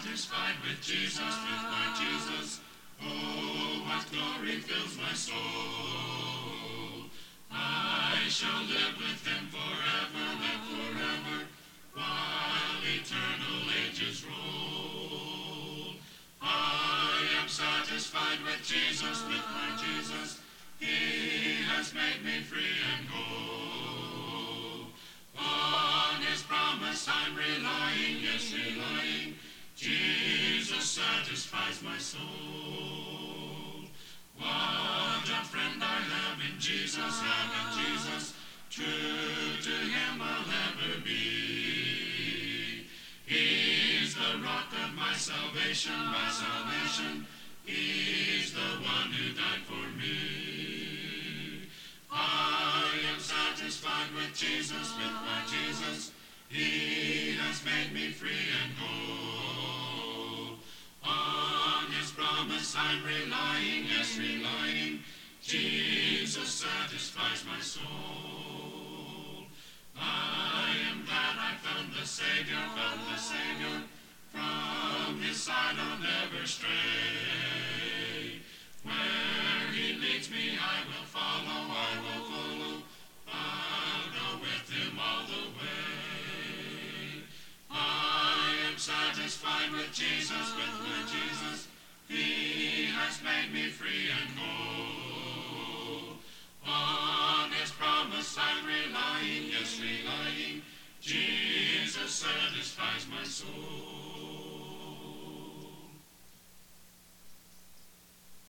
satisfied with Jesus, with my Jesus. Oh, what glory fills my soul. I shall live with him forever, live forever, while eternal ages roll. I am satisfied with Jesus, with my Jesus. He has made me free and whole. On his promise I'm relying, yes, relying. Jesus satisfies my soul. What a friend I have in Jesus, have in Jesus. True to him I'll ever be. He's the rock of my salvation, my salvation. He's the one who died for me. I am satisfied with Jesus, with my Jesus. He has made me free and whole. On his promise I'm relying, yes, relying. Jesus satisfies my soul. I am glad I found the Savior, found the Savior. From his side I'll never stray. Where he leads me I will follow, I will follow. I'll go with him all the way. I am satisfied with Jesus, with my Jesus. He has made me free and whole. On his promise I'm relying, yes, relying. Jesus satisfies my soul.